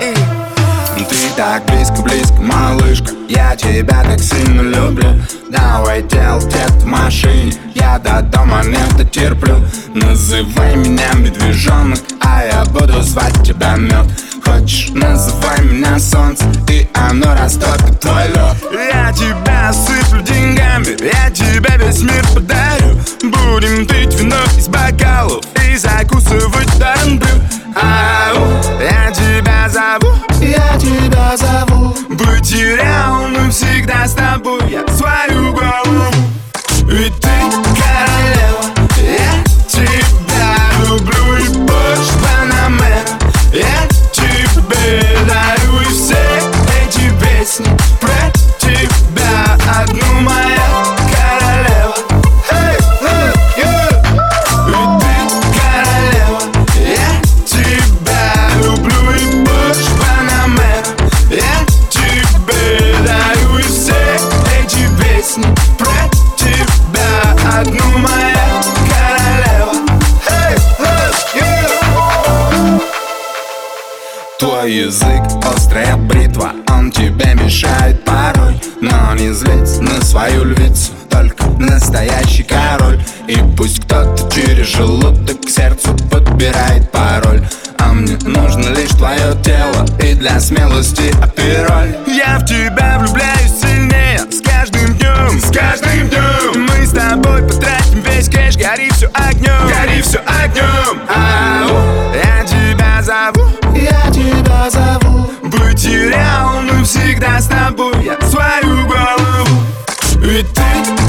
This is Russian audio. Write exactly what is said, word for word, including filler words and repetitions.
Ты так близко-близко, малышка, я тебя так сильно люблю. Давай делать это в машине, я до дома не дотерплю. Называй меня медвежонок, а я буду звать тебя мед. Хочешь, называй меня солнце, и оно растопит твой лед. Я тебя осыплю деньгами, я тебе весь мир подарю. Будем пить вино из бокалов и закусывать тарантю. Ау, я тебя зову, я тебя зову. быть реальным всегда с тобой, я свою голову. Ведь ты королева, я тебя люблю и больше Панамера. Я тебе дарю и все эти песни про тебя, одну моя королева. Hey, hey, yeah. Ведь ты королева, я тебя люблю и больше Панамера. Я тебе дарю и все эти песни про тебя, одну моя королева. Hey, hey, yeah. Твой язык острая бритва, он тебе мешает порой. Но не злись на свою львицу, только настоящий король. И пусть кто-то через желудок к сердцу подбирает пароль, а мне нужно лишь твое тело и для смелости апероль. Я в тебя влюбляюсь сильнее с каждым днем, с каждым днем. Мы с тобой потратим весь кэш, гори все огнем, гори все огнем. Ау, я тебя зову, я тебя зову. быть реальным всегда с тобой, я свою голову. Ведь ты